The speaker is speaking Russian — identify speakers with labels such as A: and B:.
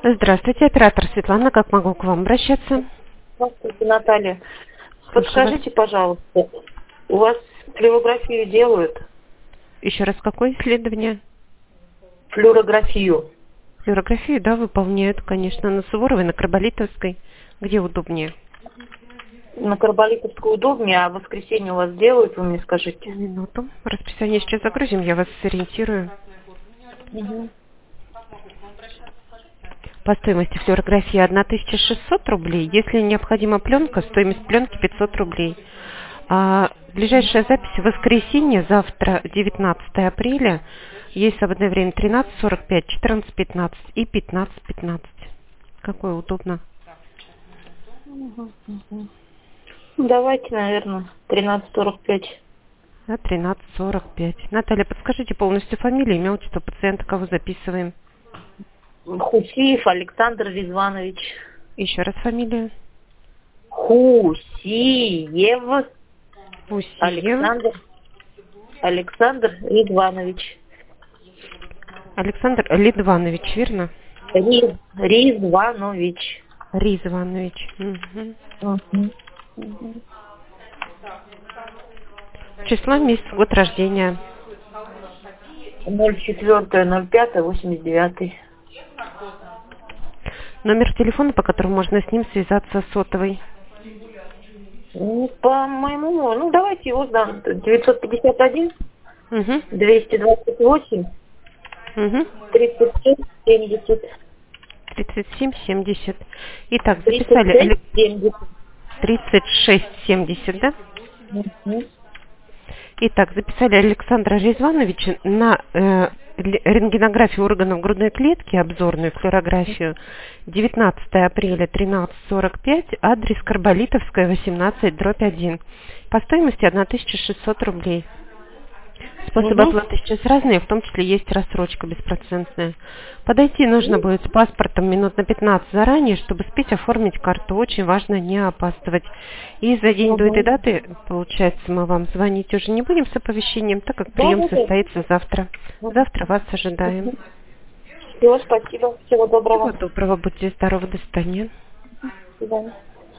A: Здравствуйте, оператор Светлана. Как могу к вам обращаться?
B: Здравствуйте, Наталья.
A: Слушаю вас.
B: Подскажите, пожалуйста, у вас флюорографию делают?
A: Еще раз, какое исследование?
B: Флюорографию.
A: Флюорографию, да, выполняют, конечно, на Суворовой, на Карболитовской. Где удобнее?
B: На Карболитовскую удобнее, а в воскресенье у вас делают, вы мне скажите?
A: Минуту. Расписание сейчас загрузим, я вас сориентирую.
B: Угу.
A: По стоимости флюорографии 1600 рублей. Если необходима пленка, стоимость пленки 500 рублей. Ближайшая запись в воскресенье, завтра, 19 апреля. Есть свободное время 13:45, 14:15 и 15:15. Какое удобно?
B: Давайте, наверное, 13:45.
A: Да, 13:45. Наталья, подскажите полностью фамилию, имя, отчество пациента, кого записываем?
B: Хусиев Александр Резванович.
A: Еще раз фамилию.
B: Хусиев
A: Усиев.
B: Александр Резванович.
A: Александр Лидванович, верно?
B: Резванович.
A: Ризванович. Угу.
B: Угу.
A: Число, месяц, год рождения.
B: 04.05.89.
A: Номер телефона, по которому можно с ним связаться, сотовый.
B: По-моему, давайте его сдам. 951
A: Угу.
B: 228
A: Угу.
B: 36 70.
A: 37,70. Итак, записали
B: 36 70.
A: 36,70, да?
B: Угу.
A: Итак, записали Александра Резвановича на рентгенографию органов грудной клетки, обзорную флюорографию, 19 апреля 13:45, адрес Карболитовская, 18/1. По стоимости 1600 рублей. Способы
B: Угу.
A: оплаты сейчас разные, в том числе есть рассрочка беспроцентная. Подойти нужно будет с паспортом минут на 15 заранее, чтобы успеть оформить карту. Очень важно не опаздывать. И за день до этой
B: Угу.
A: даты, получается, мы вам звонить уже не будем с оповещением, так как прием
B: Да.
A: состоится завтра. Завтра вас ожидаем.
B: Все, спасибо. Всего
A: Всего
B: доброго.
A: доброго, будьте здоровы, до свидания.
B: До свидания.